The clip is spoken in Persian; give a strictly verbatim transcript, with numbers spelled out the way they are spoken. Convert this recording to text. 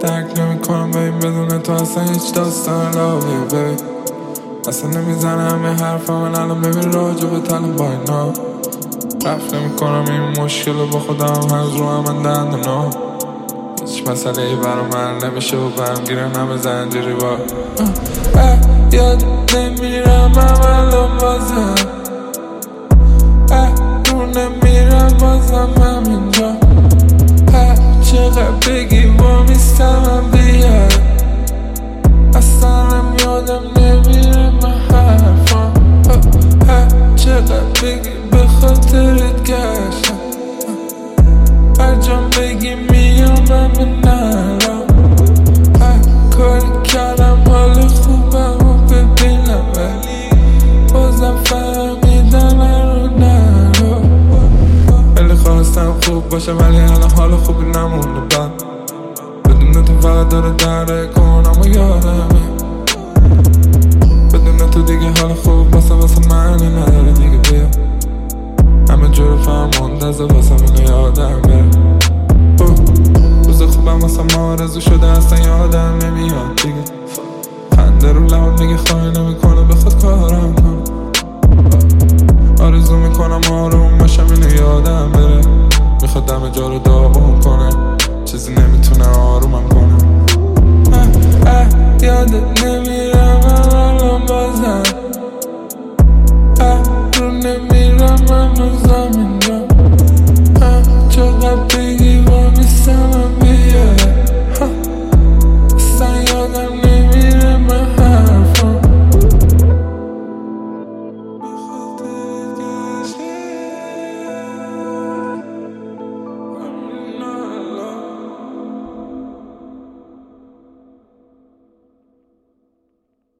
درک نمی کنم ببین بدون تو اصلا هیچ داستان لاویه ببین اصلا نمیزنه همه حرفا من الان ببین راجع به تلم با اینا رفت نمی کنم این مشکل رو با خودم هنوز رو هم من دندونا هیچ مسئله ای برا من نمیشه و برم گیرم همه زنجیری با یاد نمیرم هم الان بازم رو نمیرم بازم همینجا چقدر بگی با میستم بیاد اصلا هم یادم نمیره من حرفم چقدر بگی به خاطرت گشتم هر جام بگی میامم به نرم کاری کردم حال خوبم و ببینم ولی بازم فهمیدم رو نرم خیلی خواستم خوب باشه ولی الان حال خوبی نمونده بعد بدون تو فقط داره دره کنم و یادمه بدون تو دیگه حال خوب واسه واسه معنی نداره دیگه بیا همه جور فرماندازه واسه اینو یادم بره روز خوبم واسه ما آرزو شده اصلا یادم نمیاد دیگه خنده رو لبم دیگه خواهی نمیکنه به خود کارم کنم آرزو میکنم آروم باشم اینو یادم بره میخواد دم جا رو داغون کنه چیزی نمیتونه آرومم کنه اه اه یادت نمیرم الان بازم اه رو نمیرم من رو زمین